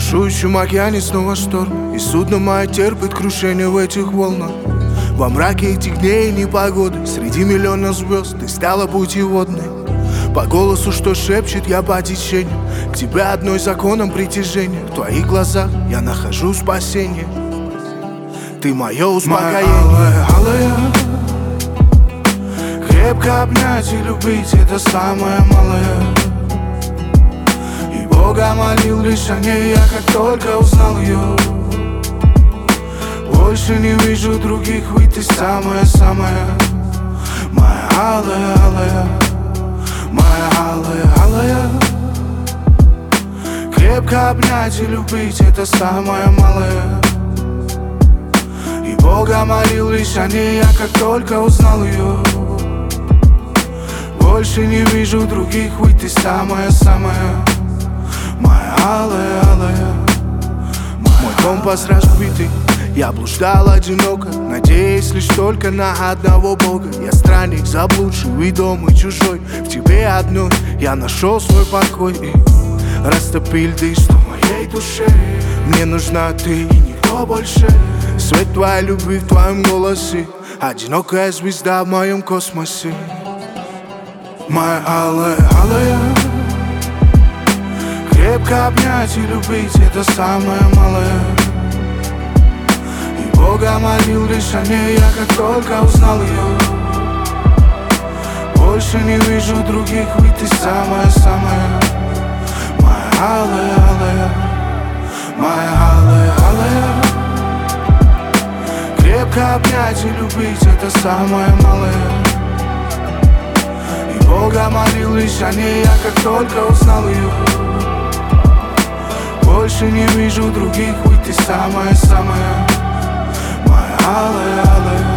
бушующем океане снова шторм, и судно мое терпит крушение в этих волнах. Во мраке этих дней и непогоды, среди миллиона звезд ты стала путеводной. По голосу, что шепчет, я по течению к тебе одной законом притяжения. В твоих глазах я нахожу спасение. Ты мое успокоение. Моя алая, алая. Крепко обнять и любить — это самое малое. И Бога молил лишь о ней я, как только узнал ее. Больше не вижу других, ведь ты самая-самая. Моя алая, алая. Моя алая, алая. Крепко обнять и любить — это самое малое. И Бога молил лишь о ней я, как только узнал ее. Больше не вижу других, ведь ты самая-самая. Моя алая, алая. Мой компас разбитый, я блуждал одиноко, надеясь лишь только на одного Бога. Я странник, заблудший, ведомый, чужой. В тебе одной я нашел свой покой и растопил дышь в моей душе. Мне нужна ты и никто больше. Свет твоей любви в твоем голосе, одинокая звезда в моем космосе. Моя алая, алая. Крепко обнять и любить — это самое малое. И Бога молил лишь о ней я, как только узнал ее. Больше не вижу других, ведь ты самая-самая. Моя алая, алая. Моя алая, алая. Крепко обнять и любить — это самое малое. И Бога молил лишь о ней я, как только узнал ее. Больше не вижу других, ведь ты самая-самая. Моя алая, алая.